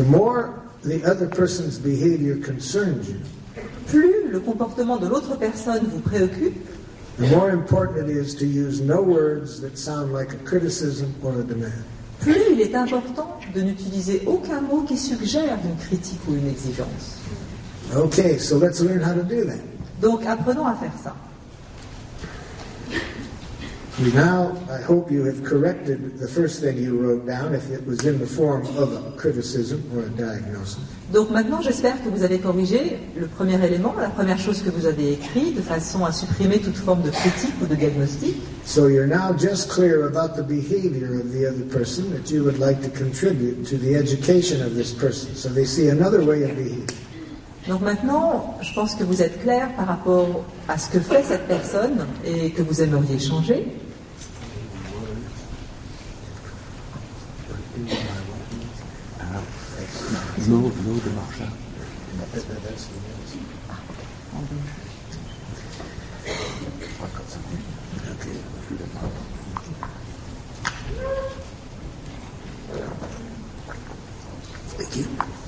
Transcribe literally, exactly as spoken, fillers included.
The more the other person's behavior concerns you, plus le comportement de l'autre personne vous préoccupe, the more important it is to use no words that sound like a criticism or a demand. plus il est important de n'utiliser aucun mot qui suggère une critique ou une exigence. Okay, so let's learn how to do that. Donc apprenons à faire ça. Now, I hope you have corrected the first thing you wrote down if it was in the form of a criticism or a diagnosis. Donc maintenant, j'espère que vous avez corrigé le premier élément, la première chose que vous avez écrit, de façon à supprimer toute forme de critique ou de diagnostic. So you're now just clear about the behavior of the other person that you would like to contribute to the education of this person. So they see another way of behaving. Donc maintenant, je pense que vous êtes clair par rapport à ce que fait cette personne et que vous aimeriez changer. L'eau, l'eau de Marcha. Thank you.